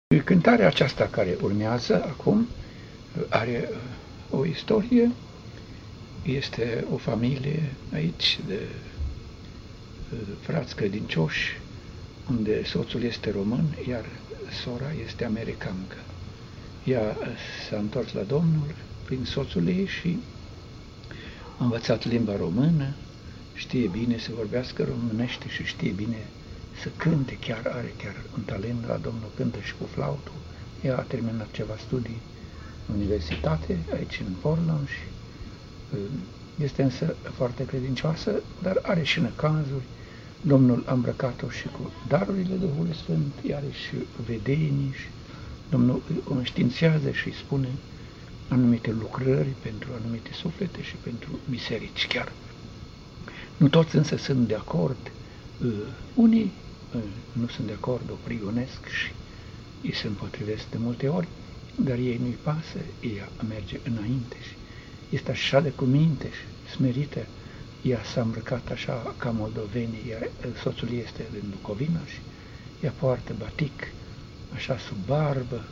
Cântarea aceasta care urmează acum are o istorie. Este o familie aici de frați credincioși, unde soțul este român, iar sora este americancă. Ea s-a întors la Domnul prin soțul ei și a învățat limba română, știe bine să vorbească românește și știe bine să cânte, are un talent la Domnul, cântă și cu flautul. Ea a terminat ceva studii în universitate, aici în Portland, și este însă foarte credincioasă, dar are și necazuri. Domnul a îmbrăcat-o și cu darurile Duhului Sfânt, are și vedenii, și Domnul o înștiințează și îi spune anumite lucrări pentru anumite suflete și pentru biserici chiar. Nu toți însă sunt de acord. Unii nu sunt de acord, o prigonesc și îi se împotrivesc de multe ori, dar ei nu-i pasă, ea merge înainte și este așa de cuminte și smerită. Ea s-a îmbrăcat așa ca moldovenii, iar soțul ei este din Bucovina și ea poartă batic, așa sub barbă,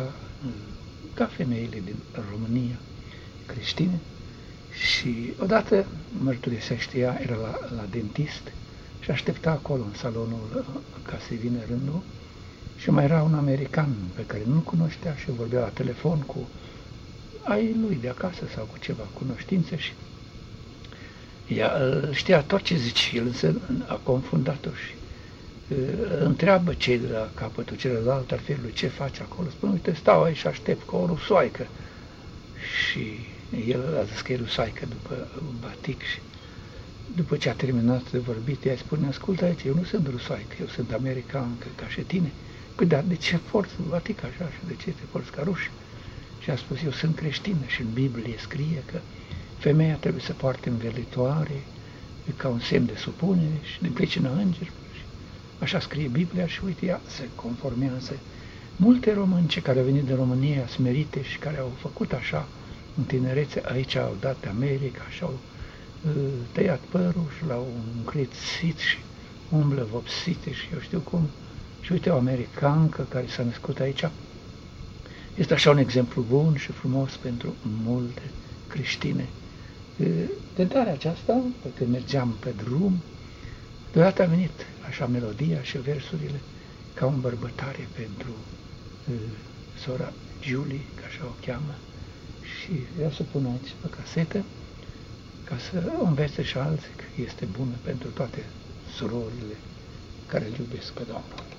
ca femeile din România creștine. Și odată mărturisește, ea era la dentist și aștepta acolo în salonul ca să vină rândul și mai era un american pe care nu-l cunoștea și vorbea la telefon cu ai lui de acasă sau cu ceva cunoștințe și ea știa tot ce zice, el însă a confundat-o și întreabă cei de la capătul celălalt al felului ce face acolo. Spune, uite, stau aici și aștept cu o rusoaică. Și el a zis că e rusoaică după batic și după ce a terminat de vorbit, ea spune, ascultă aici, eu nu sunt rusoaică, eu sunt americancă ca și tine. Păi, dar de ce porți batic așa și de ce te porți ca ruși? Și a spus, eu sunt creștină și în Biblie scrie că femeia trebuie să poarte învelitoare ca un semn de supunere și din pricina îngerilor. Așa scrie Biblia și uite, ea se conformează. Multe românce care au venit din România smerite și care au făcut așa în tinerețe, aici au dat de America și au tăiat părul și l-au încrețit și umblă vopsite și eu știu cum. Și uite, o americancă care s-a născut aici este așa un exemplu bun și frumos pentru multe creștine. Cântarea aceasta, pe când mergeam pe drum, deodată a venit așa melodia și versurile ca o îmbărbătare pentru sora Julie, ca așa o cheamă, și vreau să pun aici pe casetă ca să o învețe și alții că este bună pentru toate surorile care îl iubesc pe Domnul.